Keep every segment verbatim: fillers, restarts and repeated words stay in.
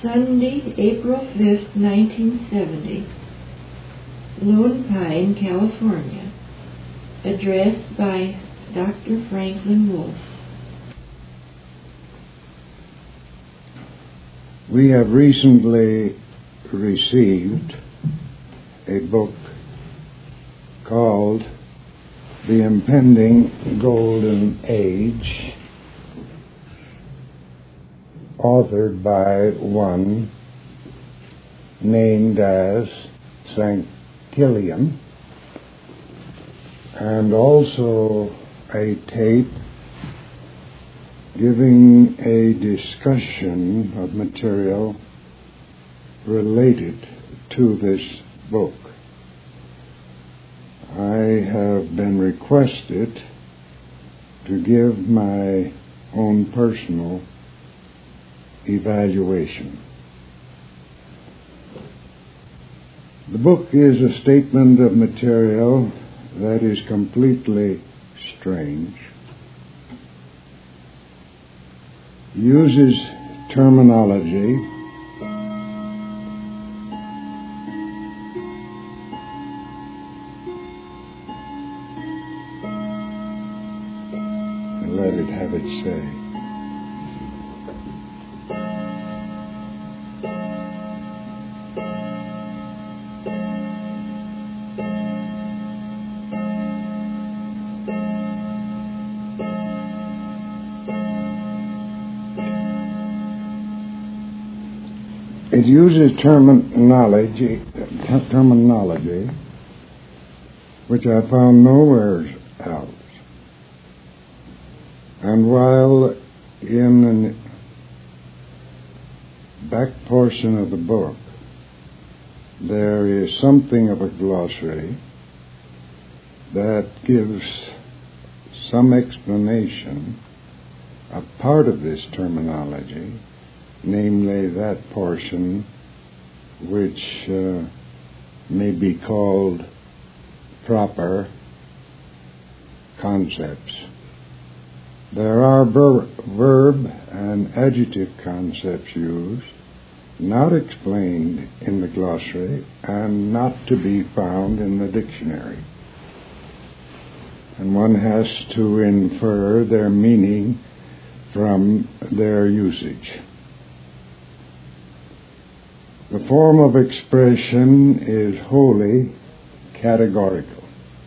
Sunday, April fifth, nineteen seventy, Lone Pine, California. Addressed by Doctor Franklin Wolf. We have recently received a book called The Impending Golden Age, authored by one named as Saint Kilian, and also a tape giving a discussion of material related to this book. I have been requested to give my own personal evaluation. The book is a statement of material that is completely strange, uses terminology and let it have its say. It uses terminology, terminology which I found nowhere else. And while in the back portion of the book there is something of a glossary that gives some explanation of part of this terminology, namely that portion which uh, may be called proper concepts. There are ver- verb and adjective concepts used, not explained in the glossary and not to be found in the dictionary. And one has to infer their meaning from their usage. The form of expression is wholly categorical.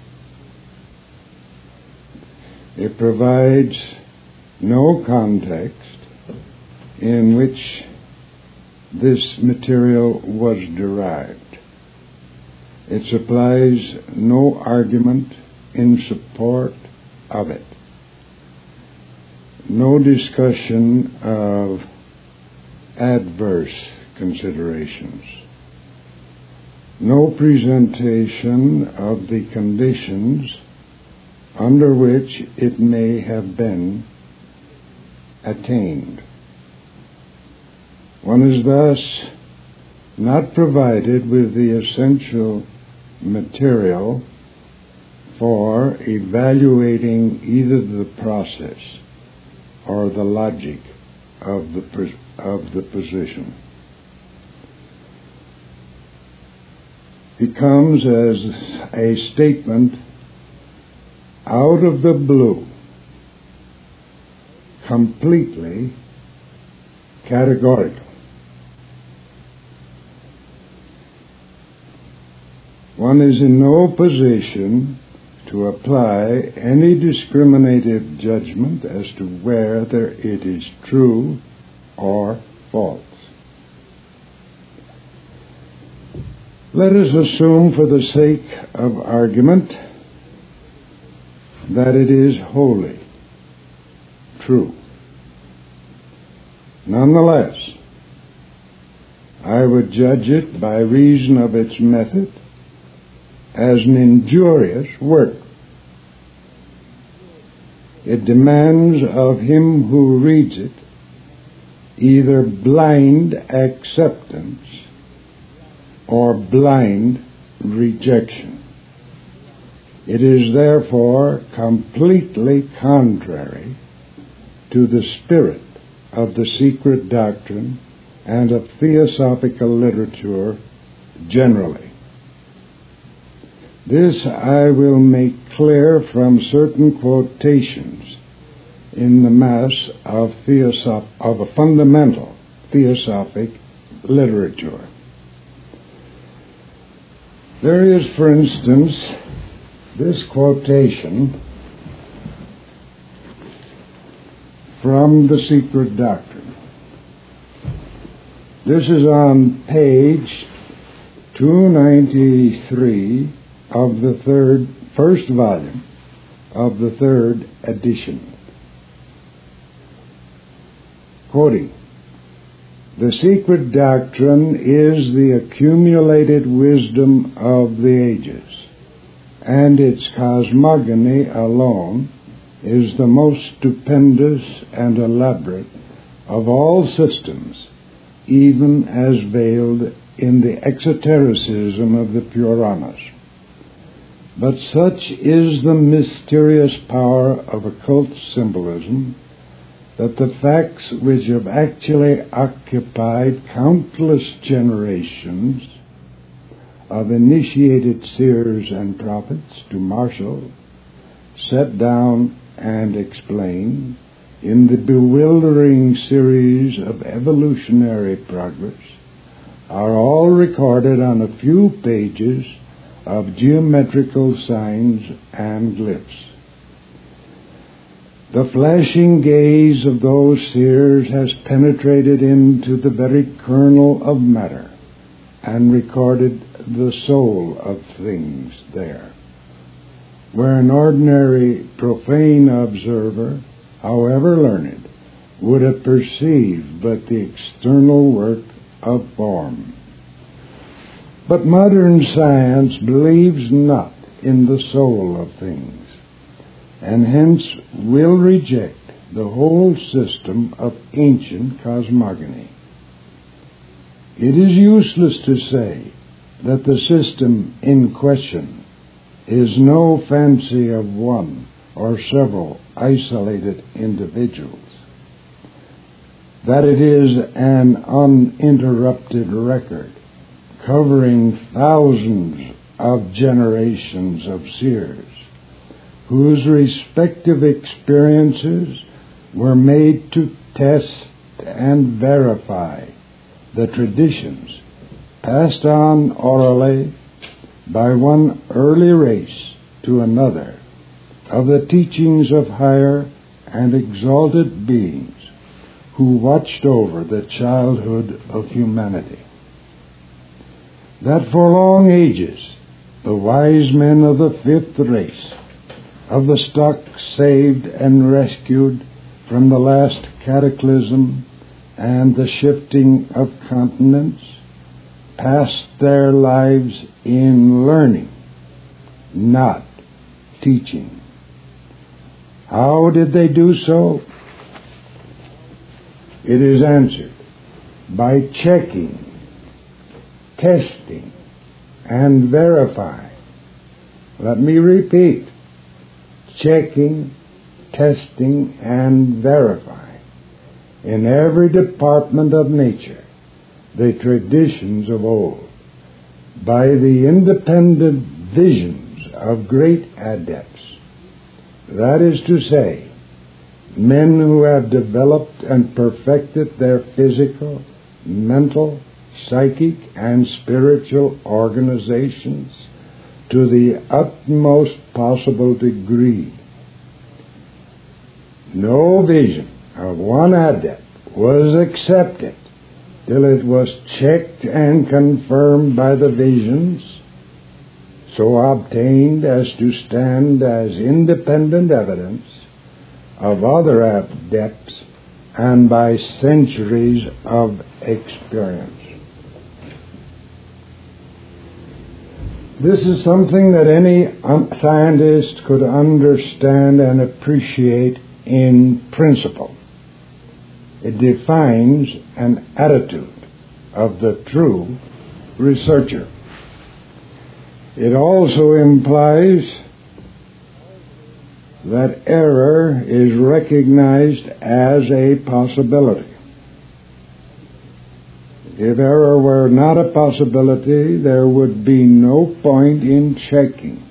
It provides no context in which this material was derived. It supplies no argument in support of it. No discussion of adverse considerations. No presentation of the conditions under which it may have been attained. One is thus not provided with the essential material for evaluating either the process or the logic of the of the position. It comes as a statement out of the blue, completely categorical. One is in no position to apply any discriminative judgment as to whether it is true or false. Let us assume, for the sake of argument, that it is wholly true. Nonetheless, I would judge it by reason of its method as an injurious work. It demands of him who reads it either blind acceptance or blind rejection. It is therefore completely contrary to the spirit of the secret doctrine and of theosophical literature generally. This I will make clear from certain quotations in the mass of, theosoph- of a fundamental theosophic literature. There is, for instance, this quotation from The Secret Doctrine. This is on page two ninety-three of the third, first volume of the third edition. Quoting, "The secret doctrine is the accumulated wisdom of the ages, and its cosmogony alone is the most stupendous and elaborate of all systems, even as veiled in the exotericism of the Puranas. But such is the mysterious power of occult symbolism that the facts which have actually occupied countless generations of initiated seers and prophets to marshal, set down, and explain in the bewildering series of evolutionary progress are all recorded on a few pages of geometrical signs and glyphs. The flashing gaze of those seers has penetrated into the very kernel of matter and recorded the soul of things there, where an ordinary profane observer, however learned, would have perceived but the external work of form. But modern science believes not in the soul of things, and hence will reject the whole system of ancient cosmogony. It is useless to say that the system in question is no fancy of one or several isolated individuals, that it is an uninterrupted record covering thousands of generations of seers whose respective experiences were made to test and verify the traditions passed on orally by one early race to another of the teachings of higher and exalted beings who watched over the childhood of humanity. That for long ages the wise men of the fifth race, of the stock saved and rescued from the last cataclysm and the shifting of continents, passed their lives in learning, not teaching. How did they do so? It is answered by checking, testing, and verifying. Let me repeat. Checking, testing, and verifying in every department of nature the traditions of old by the independent visions of great adepts. That is to say, men who have developed and perfected their physical, mental, psychic, and spiritual organizations to the utmost possible degree. No vision of one adept was accepted till it was checked and confirmed by the visions so obtained as to stand as independent evidence of other adepts and by centuries of experience. This is something that any scientist could understand and appreciate in principle. It defines an attitude of the true researcher. It also implies that error is recognized as a possibility. If error were not a possibility, there would be no point in checking.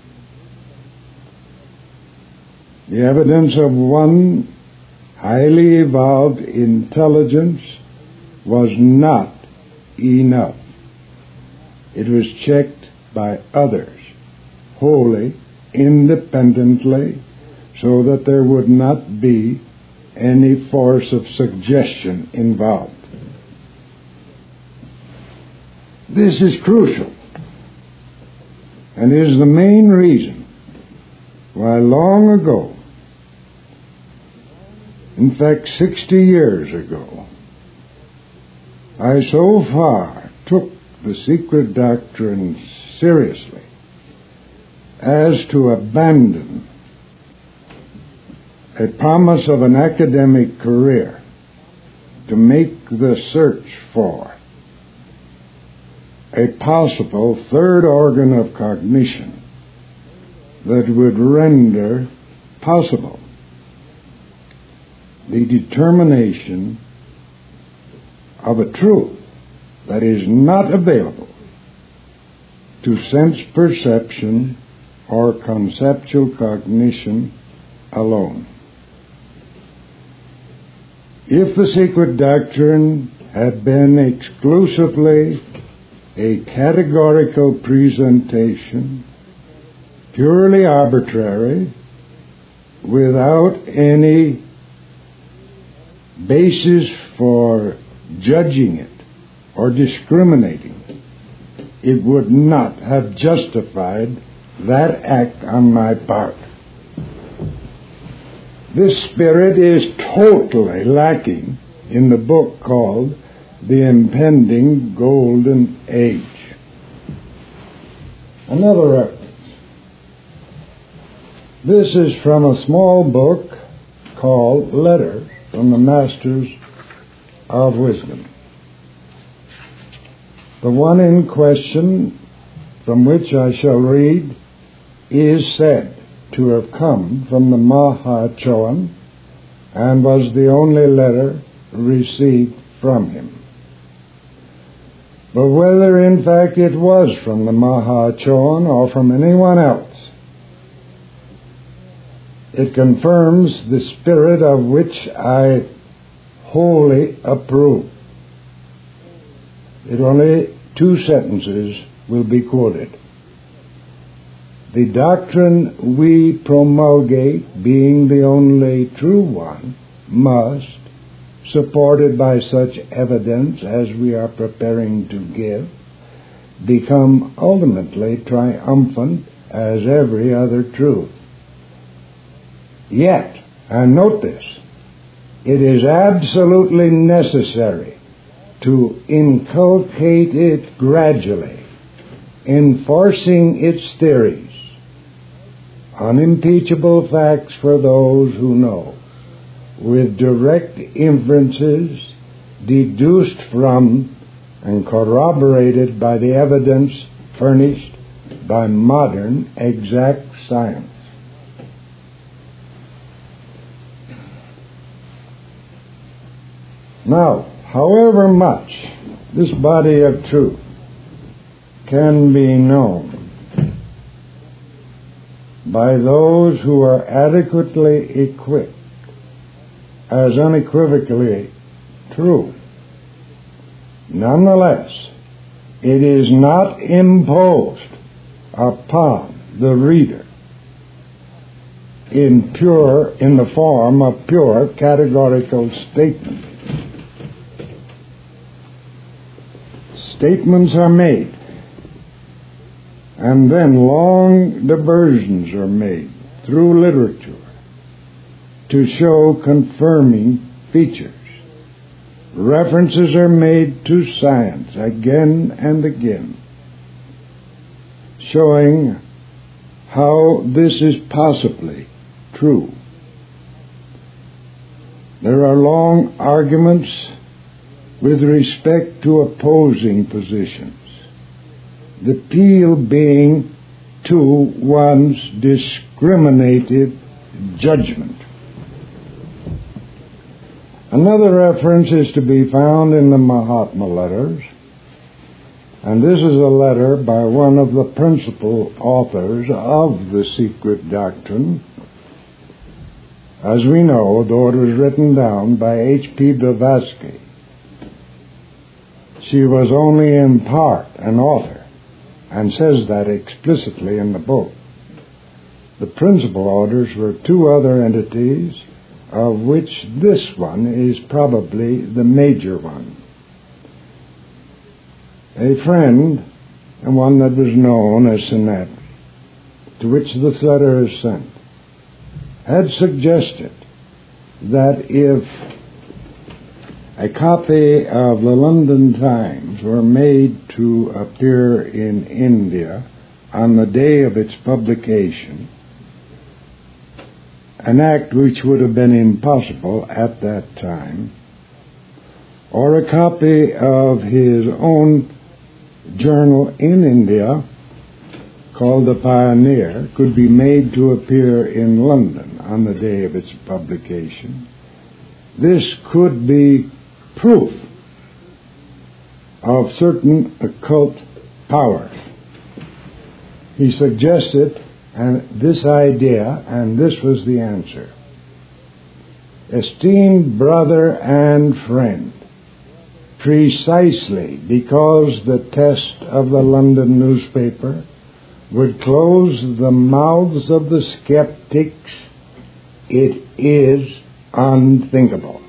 The evidence of one highly evolved intelligence was not enough. It was checked by others, wholly, independently, so that there would not be any force of suggestion involved. This is crucial and is the main reason why long ago, in fact sixty years ago, I so far took the secret doctrine seriously as to abandon a promise of an academic career to make the search for a possible third organ of cognition that would render possible the determination of a truth that is not available to sense perception or conceptual cognition alone. If the secret doctrine had been exclusively a categorical presentation, purely arbitrary, without any basis for judging it or discriminating, it would not have justified that act on my part. This spirit is totally lacking in the book called The Impending Golden Age. Another reference. This is from a small book called Letters from the Masters of Wisdom. The one in question, from which I shall read, is said to have come from the Mahachohan and was the only letter received from him. But whether in fact it was from the Mahachohan or from anyone else, it confirms the spirit of which I wholly approve. It only two sentences will be quoted. The doctrine we promulgate, being the only true one, must, supported by such evidence as we are preparing to give, become ultimately triumphant as every other truth. Yet, and note this, it is absolutely necessary to inculcate it gradually, enforcing its theories, unimpeachable facts for those who know, with direct inferences deduced from and corroborated by the evidence furnished by modern exact science. Now, however much this body of truth can be known by those who are adequately equipped as unequivocally true, nonetheless, it is not imposed upon the reader in pure, in the form of pure categorical statement. Statements are made, and then long diversions are made through literature to show confirming features. References are made to science again and again, showing how this is possibly true. There are long arguments with respect to opposing positions, the appeal being to one's discriminative judgment. Another reference is to be found in the Mahatma letters, and this is a letter by one of the principal authors of the secret doctrine. As we know, though it was written down by H P Blavatsky, she was only in part an author, and says that explicitly in the book. The principal authors were two other entities, of which this one is probably the major one. A friend, and one that was known as Sinet, to which this letter is sent, had suggested that if a copy of the London Times were made to appear in India on the day of its publication, an act which would have been impossible at that time, or a copy of his own journal in India called The Pioneer could be made to appear in London on the day of its publication, this could be proof of certain occult powers. He suggested and this idea, and this was the answer. Esteemed brother and friend, precisely because the test of the London newspaper would close the mouths of the skeptics, it is unthinkable.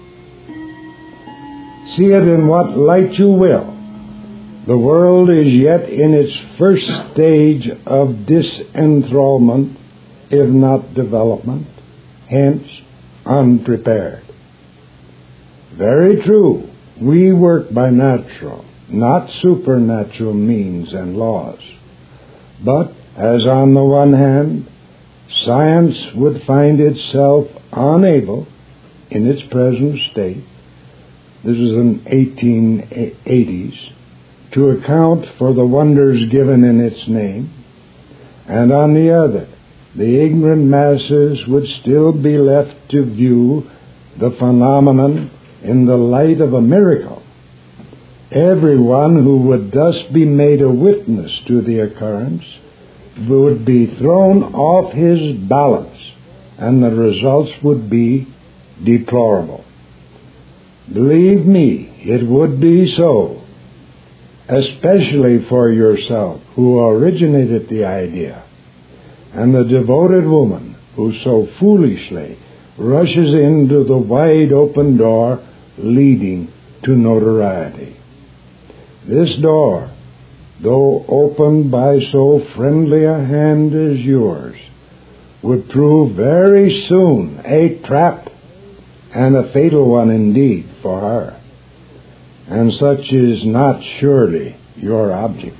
See it in what light you will. The world is yet in its first stage of disenthrallment, if not development, hence unprepared. Very true, we work by natural, not supernatural means and laws. But, as on the one hand, science would find itself unable, in its present state, this is in eighteen eighties, to account for the wonders given in its name, and on the other, the ignorant masses would still be left to view the phenomenon in the light of a miracle. Everyone who would thus be made a witness to the occurrence would be thrown off his balance, and the results would be deplorable. Believe me, it would be so, especially for yourself, who originated the idea, and the devoted woman who so foolishly rushes into the wide open door leading to notoriety. This door, though opened by so friendly a hand as yours, would prove very soon a trap, and a fatal one indeed for her. And such is not surely your object.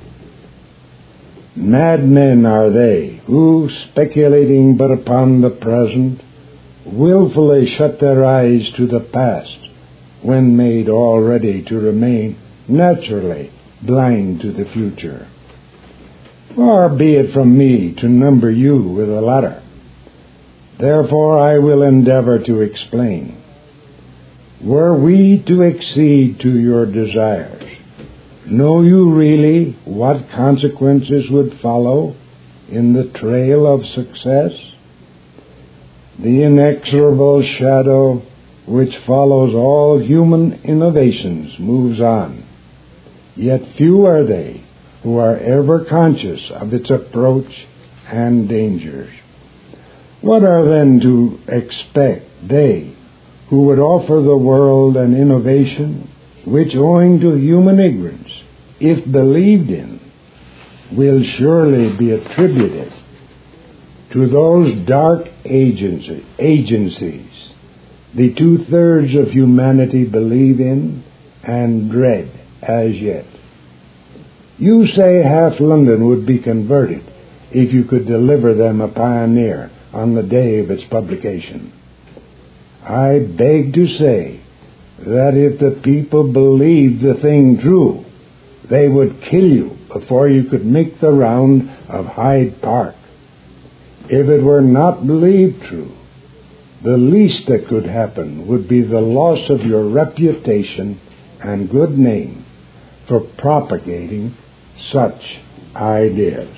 Madmen are they who, speculating but upon the present, willfully shut their eyes to the past, when made already to remain naturally blind to the future. Far be it from me to number you with the latter. Therefore I will endeavor to explain. Were we to accede to your desires, know you really what consequences would follow in the trail of success? The inexorable shadow which follows all human innovations moves on, yet few are they who are ever conscious of its approach and dangers. What are then to expect they who would offer the world an innovation which, owing to human ignorance, if believed in, will surely be attributed to those dark agency, agencies the two-thirds of humanity believe in and dread as yet? You say half London would be converted if you could deliver them a pioneer on the day of its publication. I beg to say that if the people believed the thing true, they would kill you before you could make the round of Hyde Park. If it were not believed true, the least that could happen would be the loss of your reputation and good name for propagating such ideas.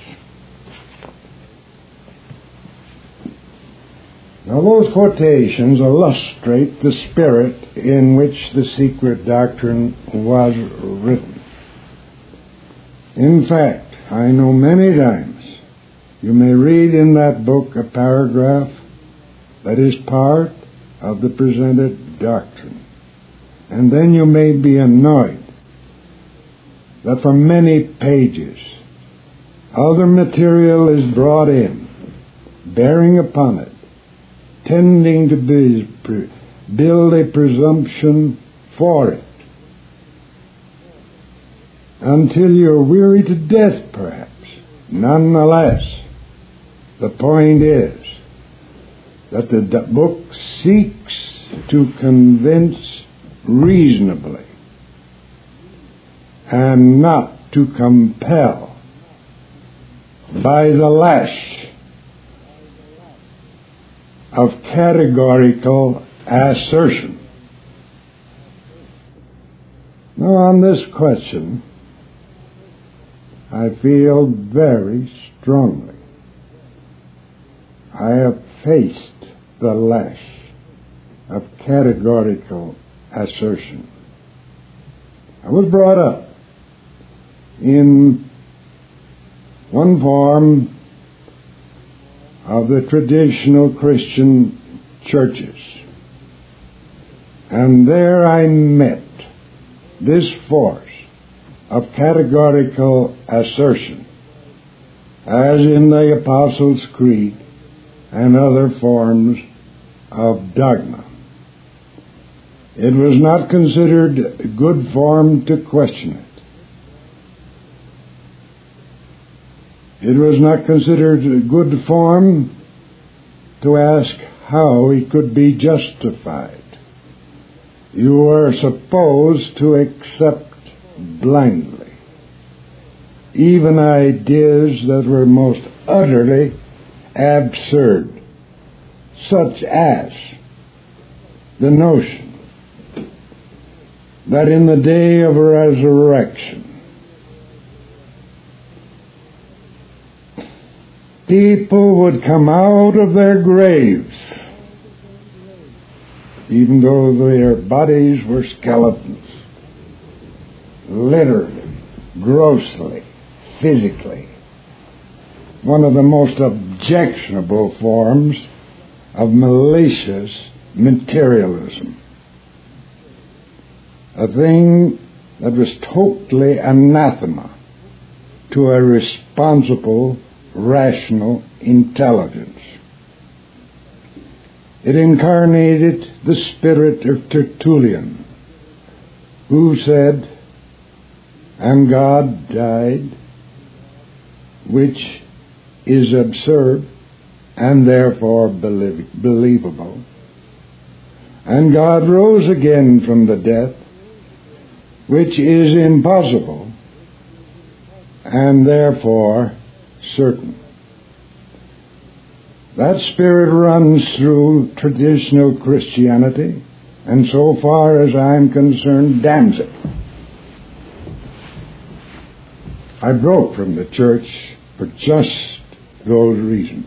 Now, those quotations illustrate the spirit in which the secret doctrine was written. In fact, I know many times you may read in that book a paragraph that is part of the presented doctrine, and then you may be annoyed that for many pages other material is brought in, bearing upon it, tending to be, build a presumption for it, until you're weary to death, perhaps. Nonetheless, the point is that the book seeks to convince reasonably and not to compel by the lash of categorical assertion. Now, on this question, I feel very strongly. I have faced the lash of categorical assertion. I was brought up in one form of the traditional Christian churches, and there I met this force of categorical assertion, as in the Apostles' Creed and other forms of dogma. It was not considered good form to question it. It was not considered good form to ask how it could be justified. You were supposed to accept blindly even ideas that were most utterly absurd, such as the notion that in the day of resurrection people would come out of their graves even though their bodies were skeletons, literally, grossly, physically. One of the most objectionable forms of malicious materialism. A thing that was totally anathema to a responsible, rational intelligence. It incarnated the spirit of Tertullian, who said, "And God died, which is absurd and therefore belie- believable. And God rose again from the death, which is impossible and therefore certain." That spirit runs through traditional Christianity, and so far as I'm concerned, damns it. I broke from the church for just those reasons.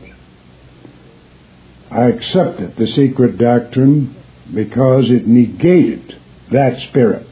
I accepted the secret doctrine because it negated that spirit.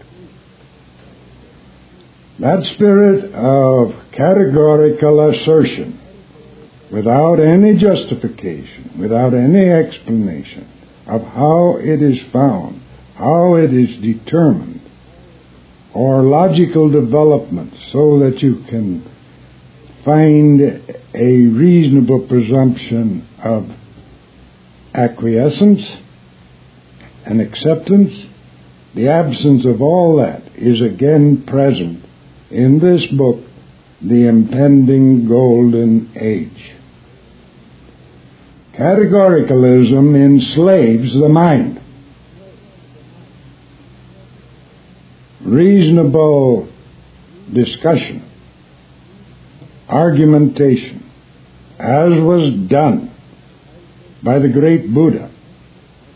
That spirit of categorical assertion, without any justification, without any explanation of how it is found, how it is determined, or logical development so that you can find a reasonable presumption of acquiescence and acceptance. The absence of all that is again present in this book, The Impending Golden Age. Categoricalism enslaves the mind. Reasonable discussion, argumentation, as was done by the great Buddha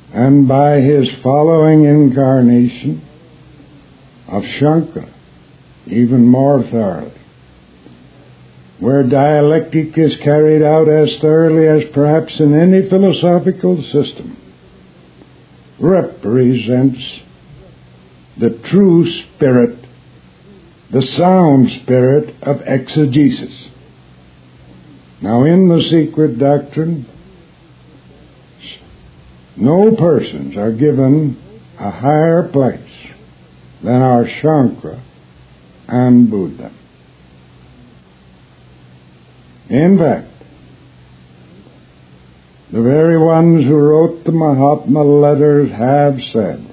and by his following incarnation of Shankara even more thoroughly, where dialectic is carried out as thoroughly as perhaps in any philosophical system, represents the true spirit, the sound spirit of exegesis. Now, in the secret doctrine, no persons are given a higher place than are Shankara and Buddha. In fact, the very ones who wrote the Mahatma letters have said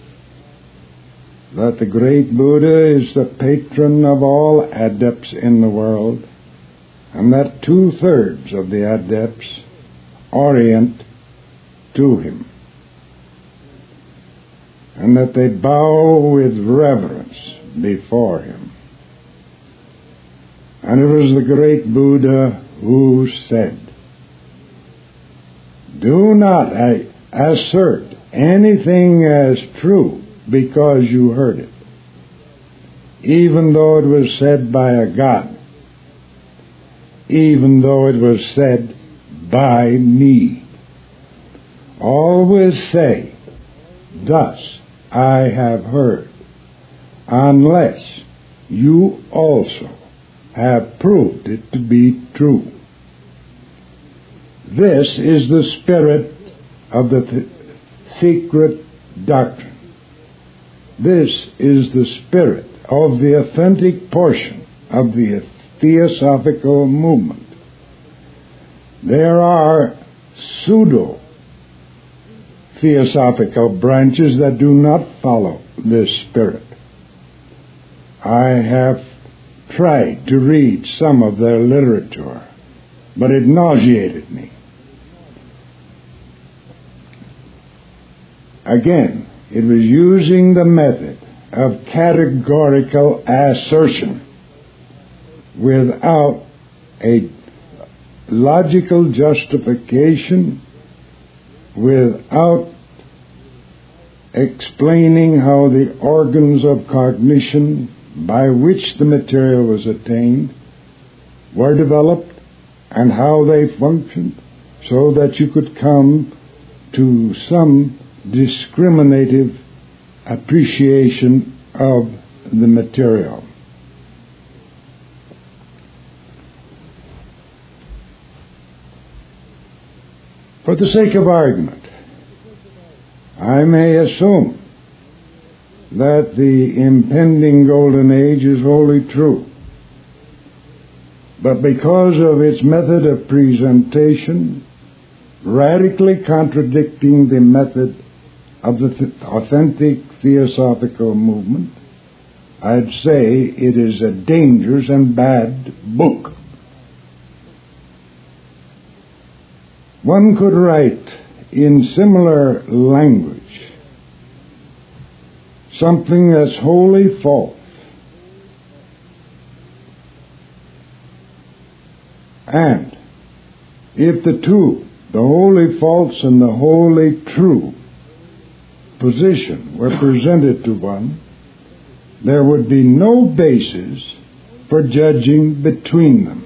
that the great Buddha is the patron of all adepts in the world, and that two-thirds of the adepts orient to him, and that they bow with reverence before him. And it was the great Buddha who said, "Do not assert anything as true because you heard it, even though it was said by a god, even though it was said by me. Always say, 'Thus I have heard,' unless you also have proved it to be true." This is the spirit of the th- secret doctrine. This is the spirit of the authentic portion of the Theosophical movement. There are pseudo Theosophical branches that do not follow this spirit. I have tried to read some of their literature, but it nauseated me. Again, it was using the method of categorical assertion without a logical justification, without explaining how the organs of cognition by which the material was attained were developed and how they functioned, so that you could come to some discriminative appreciation of the material. For the sake of argument, I may assume that the impending golden age is wholly true. But because of its method of presentation, radically contradicting the method of the th- authentic Theosophical movement, I'd say it is a dangerous and bad book. One could write in similar language something that's wholly false, and if the two, the wholly false and the wholly true position, were presented to one, there would be no basis for judging between them.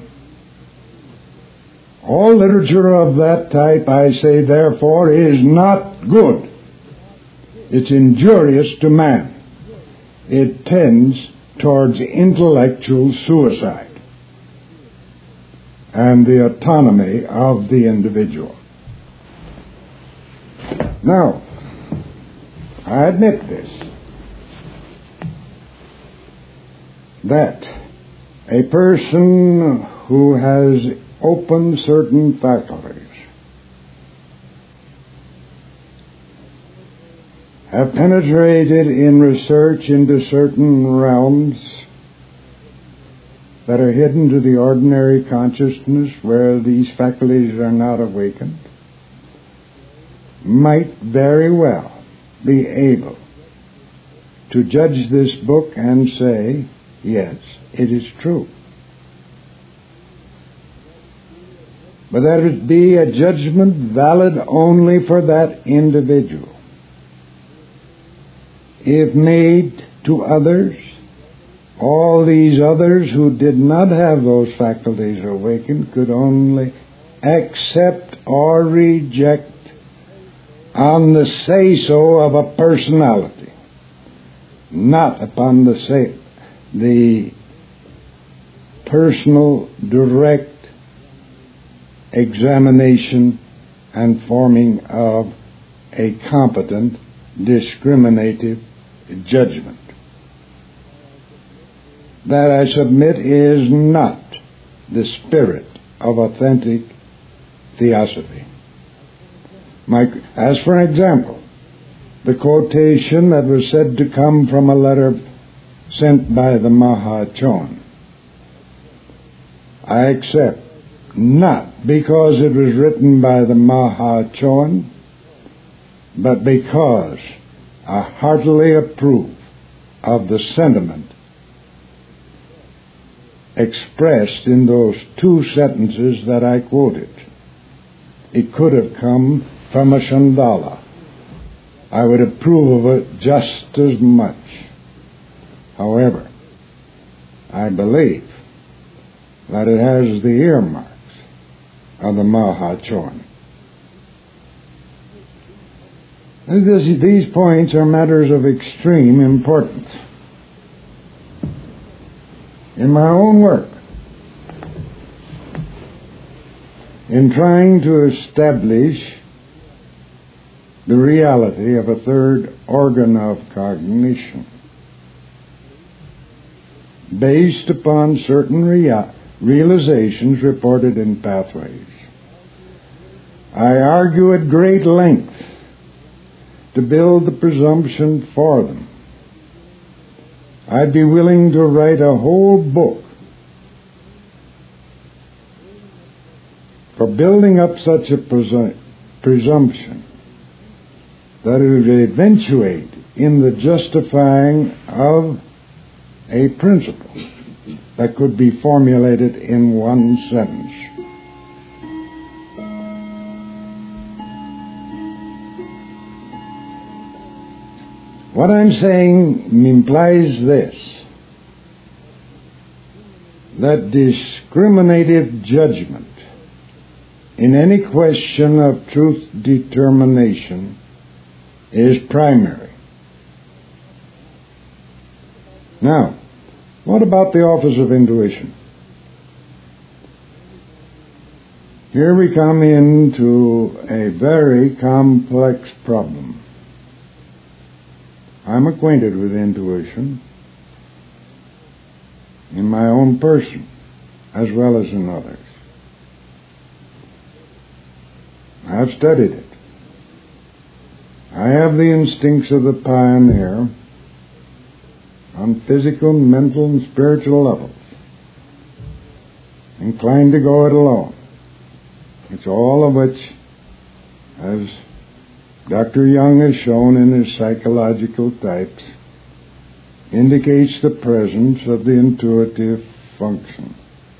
All literature of that type, I say, therefore, is not good. It's injurious to man. It tends towards intellectual suicide and the autonomy of the individual. Now, I admit this, that a person who has opened certain faculties have penetrated in research into certain realms that are hidden to the ordinary consciousness where these faculties are not awakened, might very well be able to judge this book and say, yes, it is true. but that it be a judgment valid only for that individual. If made to others, all these others who did not have those faculties awakened could only accept or reject on the say-so of a personality, not upon the say, the personal direct examination and forming of a competent, discriminative judgment. That, I submit, is not the spirit of authentic theosophy. My, as for an example, the quotation that was said to come from a letter sent by the Mahachohan, I accept, not because it was written by the Mahachohan, but because I heartily approve of the sentiment expressed in those two sentences that I quoted. It could have come from a Chandala. I would approve of it just as much. However, I believe that it has the earmarks of the Mahachohan. These points are matters of extreme importance. In my own work, in trying to establish the reality of a third organ of cognition, based upon certain rea- realizations reported in Pathways, I argue at great length to build the presumption for them. I'd be willing to write a whole book for building up such a presu- presumption that it would eventuate in the justifying of a principle that could be formulated in one sentence. What I'm saying implies this, that discriminative judgment in any question of truth determination is primary. Now, what about the office of intuition? Here we come into a very complex problem. I'm acquainted with intuition in my own person as well as in others. I've studied it. I have the instincts of the pioneer on physical, mental, and spiritual levels, inclined to go it alone. It's all of which, as Doctor Young has shown in his psychological types, indicates the presence of the intuitive function.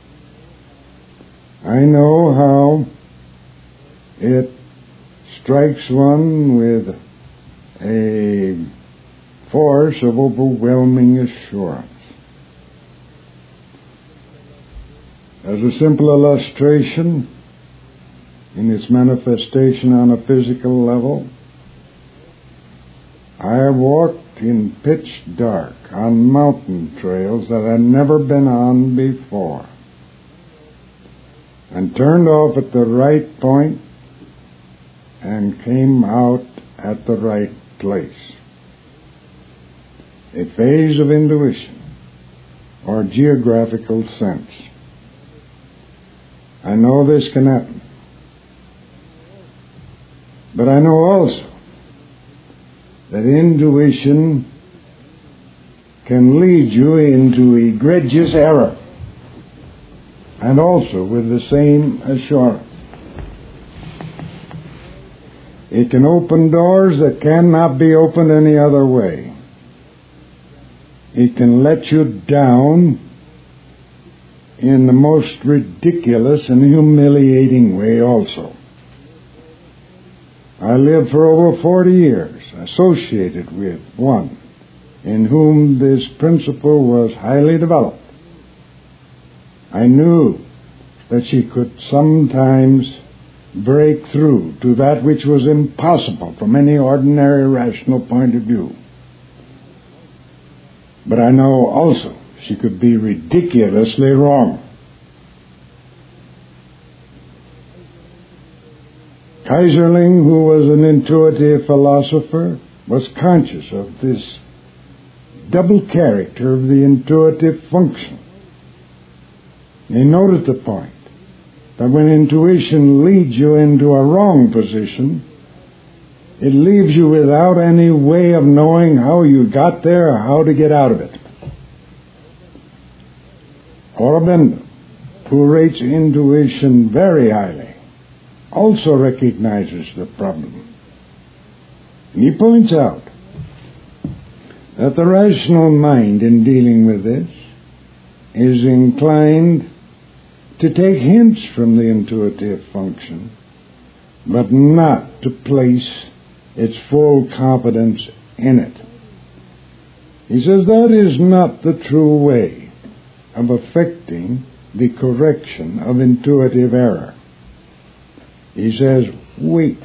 I know how it strikes one with a force of overwhelming assurance. As a simple illustration, in its manifestation on a physical level, I have walked in pitch dark on mountain trails that I'd never been on before, and turned off at the right point and came out at the right place. A phase of intuition or geographical sense. I know this can happen. But I know also that intuition can lead you into egregious error, and also with the same assurance. It can open doors that cannot be opened any other way. It can let you down in the most ridiculous and humiliating way also. I lived for over forty years associated with one in whom this principle was highly developed. I knew that she could sometimes break through to that which was impossible from any ordinary rational point of view. But I know also she could be ridiculously wrong. Kaiserling, who was an intuitive philosopher, was conscious of this double character of the intuitive function. He noted the point that when intuition leads you into a wrong position, it leaves you without any way of knowing how you got there or how to get out of it. Aurobindo, who rates intuition very highly, also recognizes the problem. And he points out that the rational mind in dealing with this is inclined to take hints from the intuitive function, but not to place its full confidence in it. He says that is not the true way of effecting the correction of intuitive error. He says, wait.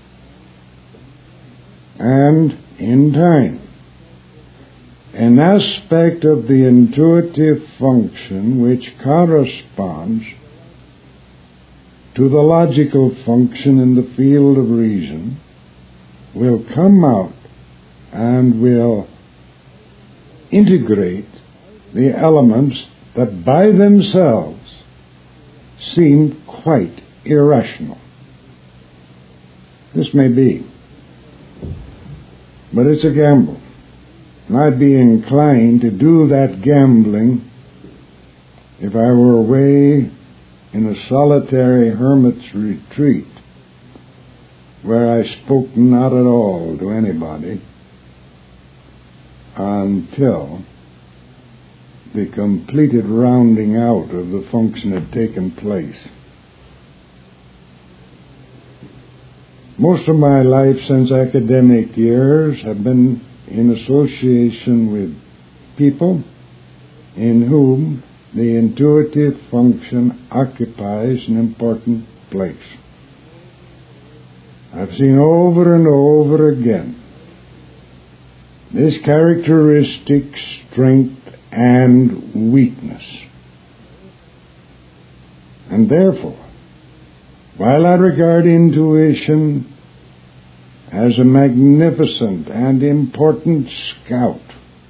And in time, an aspect of the intuitive function which corresponds to the logical function in the field of reason will come out and will integrate the elements that by themselves seem quite irrational. This may be, but it's a gamble. And I'd be inclined to do that gambling if I were away in a solitary hermit's retreat where I spoke not at all to anybody until the completed rounding out of the function had taken place. Most of my life since academic years have been in association with people in whom the intuitive function occupies an important place. I've seen over and over again this characteristic strength and weakness. And therefore, while I regard intuition as a magnificent and important scout,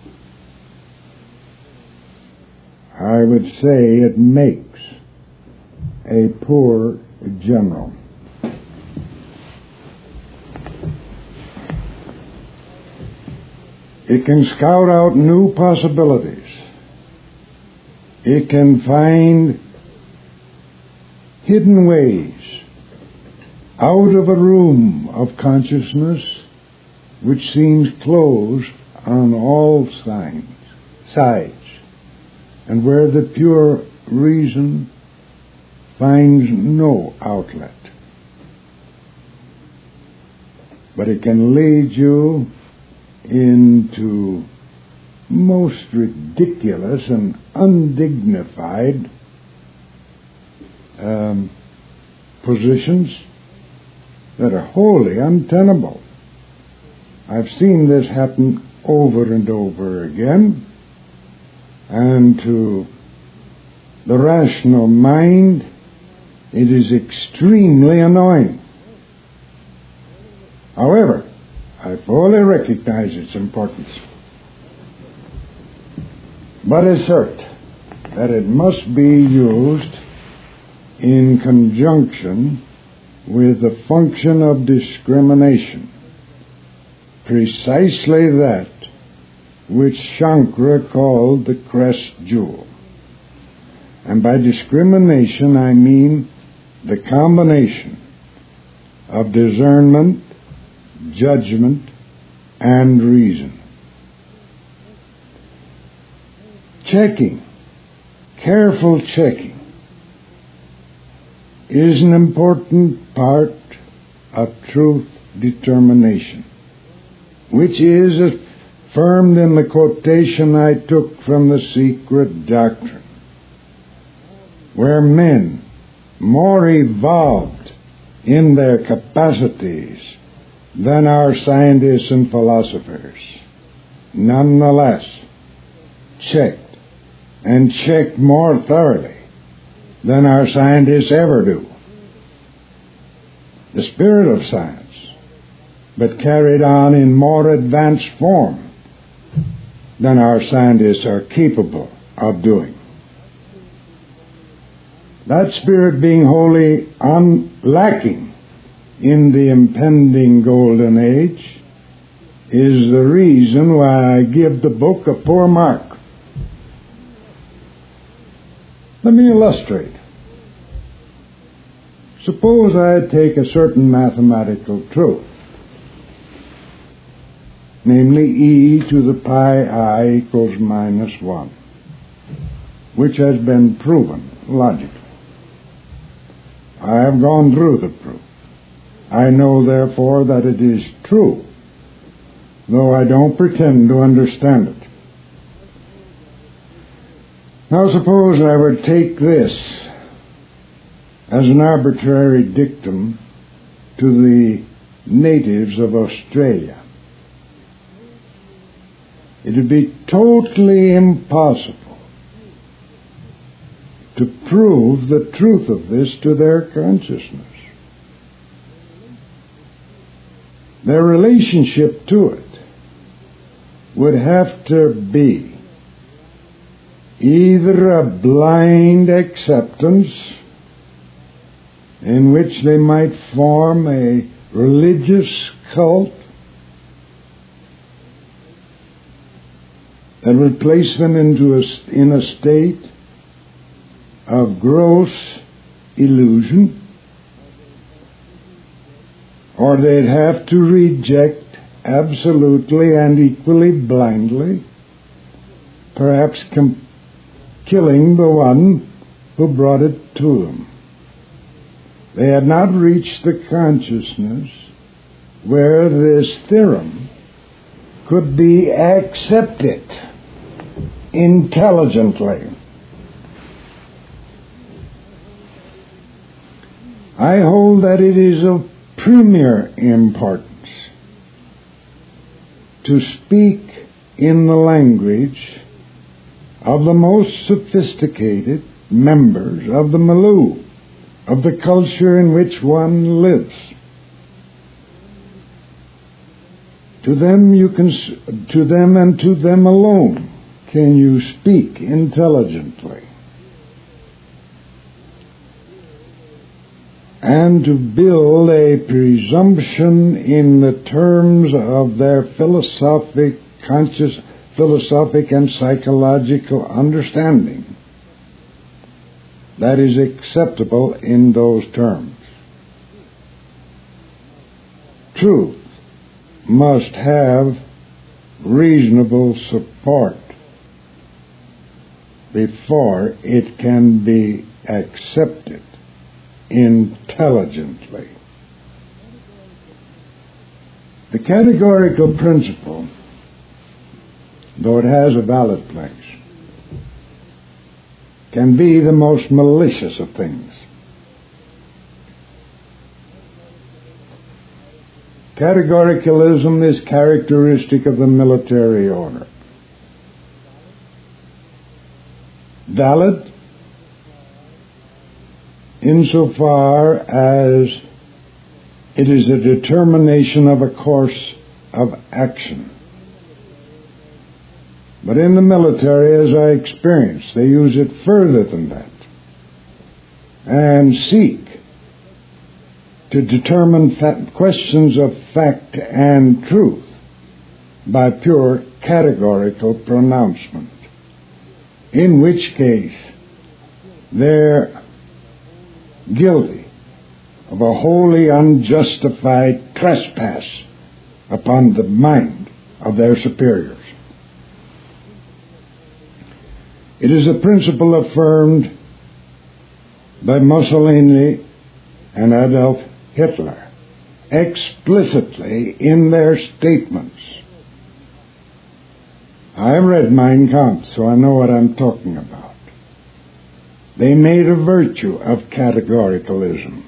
I would say it makes a poor general. It can scout out new possibilities. It can find hidden ways out of a room of consciousness which seems closed on all sides, sides, and where the pure reason finds no outlet. But it can lead you into most ridiculous and undignified um, positions that are wholly untenable. I've seen this happen over and over again, and to the rational mind, it is extremely annoying. However, I fully recognize its importance, but assert that it must be used in conjunction with the function of discrimination, precisely that which Shankara called the crest jewel. And by discrimination I mean the combination of discernment, judgment, and reason. Checking careful checking is an important part of truth determination, which is affirmed in the quotation I took from the Secret Doctrine, where men more evolved in their capacities than our scientists and philosophers, nonetheless checked, and checked more thoroughly than our scientists ever do, the spirit of science, but carried on in more advanced form than our scientists are capable of doing. That spirit being wholly unlacking in the impending golden age is the reason why I give the book a poor mark. Let me illustrate. Suppose I take a certain mathematical truth, namely e to the pi I equals minus one, which has been proven logically. I have gone through the proof. I know, therefore, that it is true, though I don't pretend to understand it. Now suppose I would take this as an arbitrary dictum to the natives of Australia. It would be totally impossible to prove the truth of this to their consciousness. Their relationship to it would have to be either a blind acceptance in which they might form a religious cult that would place them into a, in a state of gross illusion, or they'd have to reject absolutely and equally blindly, perhaps com- killing the one who brought it to them. They had not reached the consciousness where this theorem could be accepted intelligently. I hold that it is of premier importance to speak in the language of the most sophisticated members of the milieu, of the culture in which one lives. To them you can, to them and to them alone can you speak intelligently. And to build a presumption in the terms of their philosophic, conscious, philosophic and psychological understanding that is acceptable in those terms. Truth must have reasonable support before it can be accepted intelligently. The categorical principle, though it has a valid place, can be the most malicious of things. Categoricalism is characteristic of the military order. Valid insofar as it is a determination of a course of action. But in the military, as I experienced, they use it further than that and seek to determine fa- questions of fact and truth by pure categorical pronouncement, in which case they're guilty of a wholly unjustified trespass upon the mind of their superiors. It is a principle affirmed by Mussolini and Adolf Hitler explicitly in their statements. I've read Mein Kampf, so I know what I'm talking about. They made a virtue of categoricalism,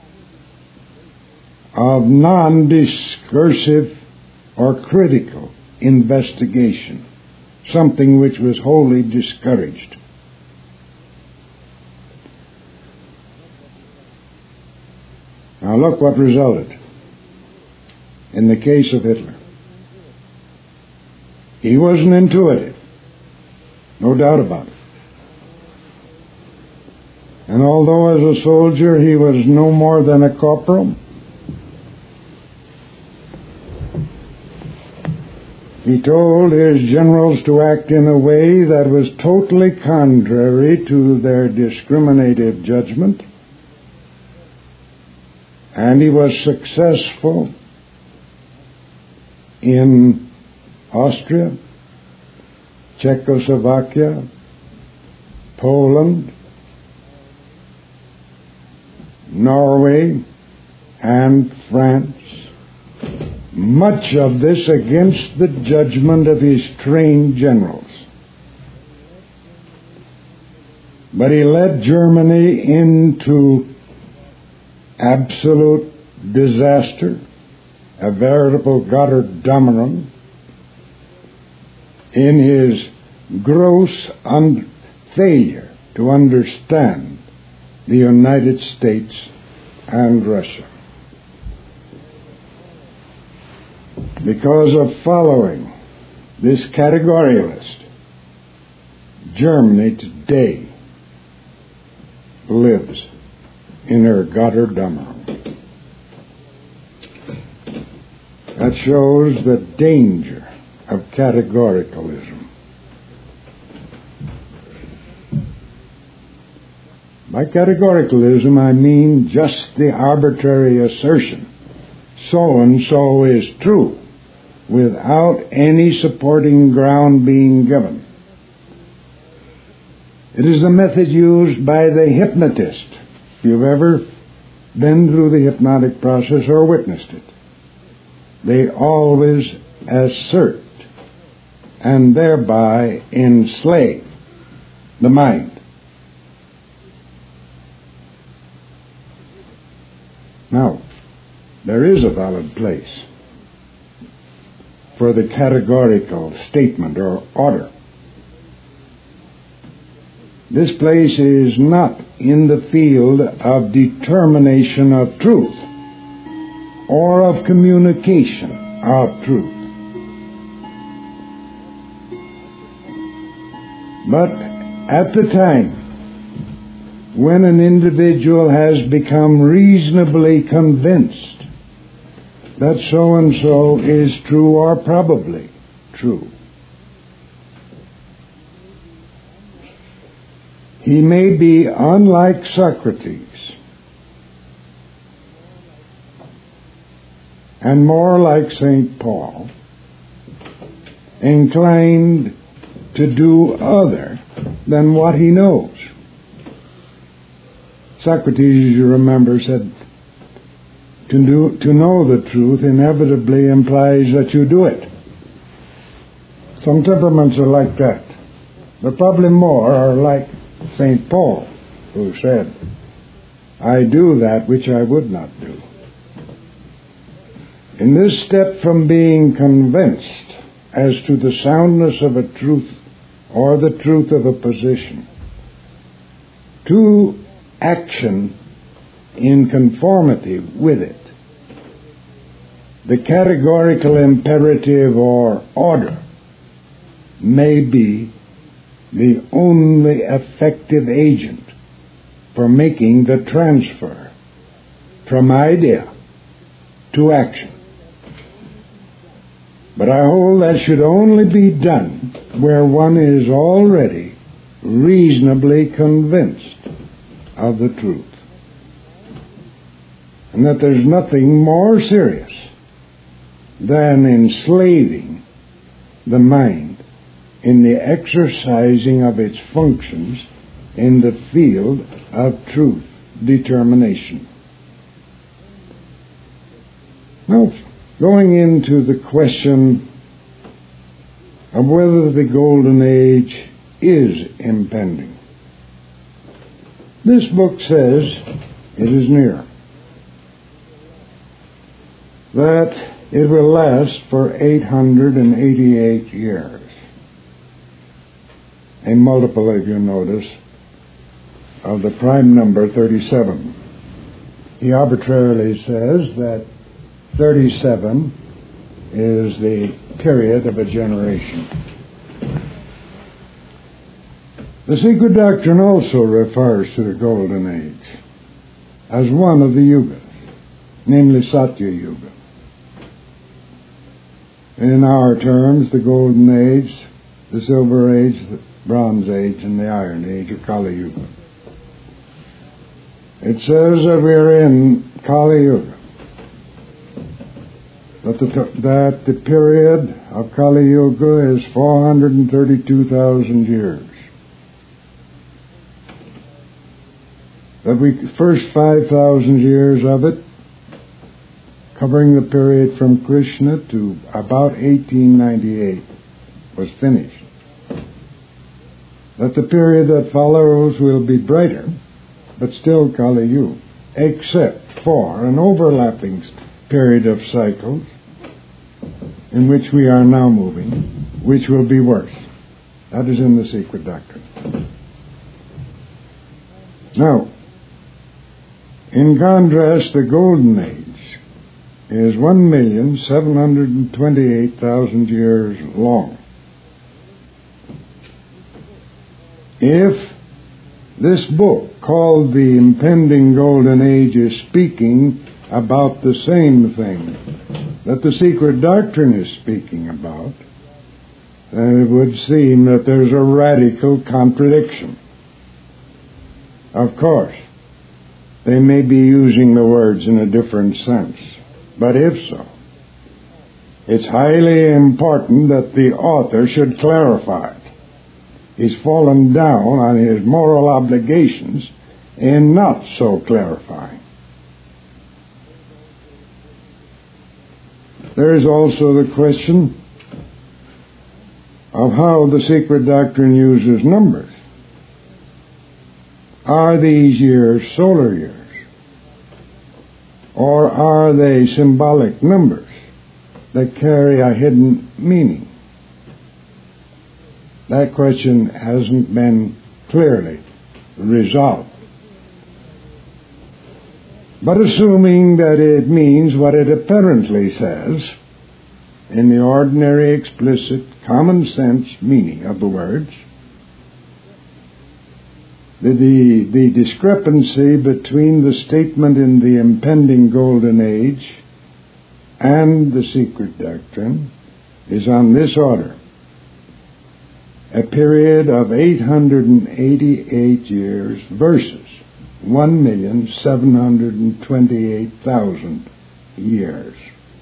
of non-discursive or critical investigation, something which was wholly discouraged. Now look what resulted in the case of Hitler. He wasn't intuitive, no doubt about it. And although as a soldier he was no more than a corporal, he told his generals to act in a way that was totally contrary to their discriminative judgment, and he was successful in Austria, Czechoslovakia, Poland, Norway, and France. Much of this against the judgment of his trained generals. But he led Germany into absolute disaster, a veritable Götterdämmerung, in his gross un- failure to understand the United States and Russia. Because of following this categorialist, Germany today lives in her Götterdämmerung. That shows the danger of categoricalism. By categoricalism, I mean just the arbitrary assertion, so-and-so is true, without any supporting ground being given. It is the method used by the hypnotist, if you've ever been through the hypnotic process or witnessed it. They always assert and thereby enslave the mind. Now, there is a valid place for the categorical statement or order. This place is not in the field of determination of truth or of communication of truth. But at the time when an individual has become reasonably convinced that so-and-so is true or probably true, he may be, unlike Socrates, and more like Saint Paul, inclined to do other than what he knows. Socrates, you remember, said, to do, to know the truth inevitably implies that you do it. Some temperaments are like that. But probably more are like Saint Paul, who said, I do that which I would not do. In this step from being convinced as to the soundness of a truth or the truth of a position to action in conformity with it, the categorical imperative or order may be the only effective agent for making the transfer from idea to action. But I hold that should only be done where one is already reasonably convinced of the truth, and that there's nothing more serious than enslaving the mind in the exercising of its functions in the field of truth determination. Now, going into the question of whether the Golden Age is impending. This book says it is near, that it will last for eight hundred eighty-eight years. A multiple, if you notice, of the prime number thirty-seven. He arbitrarily says that thirty-seven is the period of a generation. The Secret Doctrine also refers to the Golden Age as one of the Yugas, namely Satya Yuga. In our terms, the Golden Age, the Silver Age, the Bronze Age, and the Iron Age, or Kali Yuga. It says that we are in Kali Yuga, that the, that the period of Kali Yuga is four hundred thirty-two thousand years. That we first five thousand years of it, covering the period from Krishna to about eighteen ninety-eight, was finished. That the period that follows will be brighter, but still Kali Yuga, except for an overlapping period of cycles in which we are now moving, which will be worse. That is in the Secret Doctrine. Now, in contrast, the Golden Age is one million seven hundred twenty-eight thousand years long. If this book, called The Impending Golden Age, is speaking about the same thing that the Secret Doctrine is speaking about, then it would seem that there's a radical contradiction. Of course, they may be using the words in a different sense, but if so, it's highly important that the author should clarify it. He's fallen down on his moral obligations in not so clarifying. There is also the question of how the Secret Doctrine uses numbers. Are these years solar years? Or are they symbolic numbers that carry a hidden meaning? That question hasn't been clearly resolved. But assuming that it means what it apparently says, in the ordinary, explicit, common sense meaning of the words, the, the, the discrepancy between the statement in the impending Golden Age and the Secret Doctrine is on this order. A period of eight hundred eighty-eight years versus one million seven hundred twenty-eight thousand years.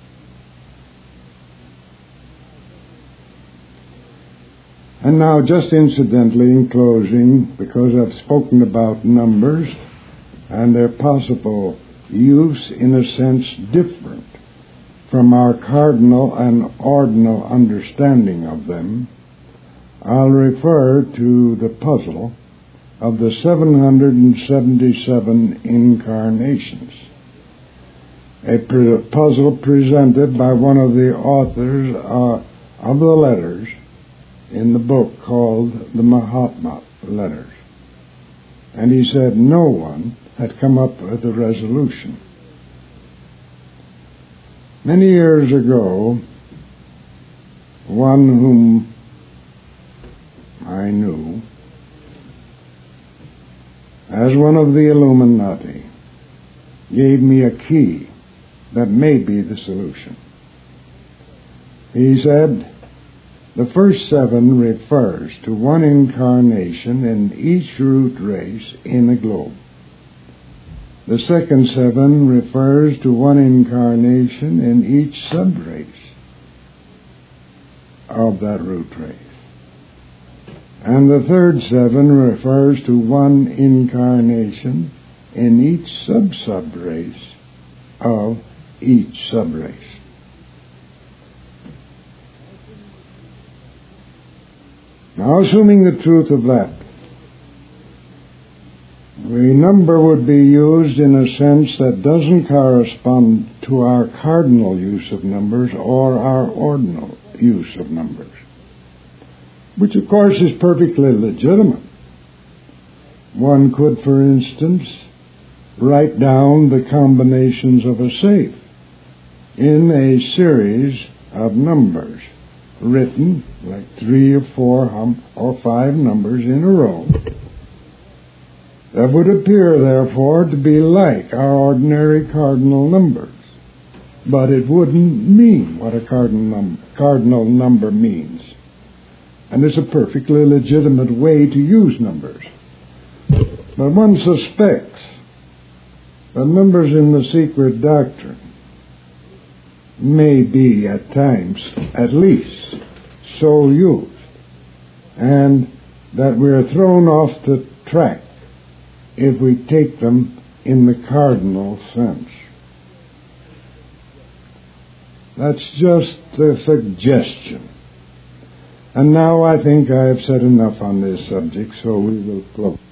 And now, just incidentally, in closing, because I've spoken about numbers and their possible use in a sense different from our cardinal and ordinal understanding of them, I'll refer to the puzzle of the seven hundred seventy-seven incarnations, a pre- puzzle presented by one of the authors uh, of the letters in the book called the Mahatma Letters. And he said no one had come up with a resolution. Many years ago, one whom I knew as one of the Illuminati gave me a key that may be the solution. He said, the first seven refers to one incarnation in each root race in a globe. The second seven refers to one incarnation in each sub-race of that root race. And the third seven refers to one incarnation in each sub-subrace of each subrace. Now, assuming the truth of that, the number would be used in a sense that doesn't correspond to our cardinal use of numbers or our ordinal use of numbers, which of course is perfectly legitimate. One could, for instance, write down the combinations of a safe in a series of numbers, written like three or four hum, or five numbers in a row. That would appear, therefore, to be like our ordinary cardinal numbers, but it wouldn't mean what a cardinal, num- cardinal number means. And it's a perfectly legitimate way to use numbers. But one suspects that numbers in the secret doctrine may be, at times, at least, so used, and that we're thrown off the track if we take them in the cardinal sense. That's just a suggestion. And now I think I have said enough on this subject, so we will close.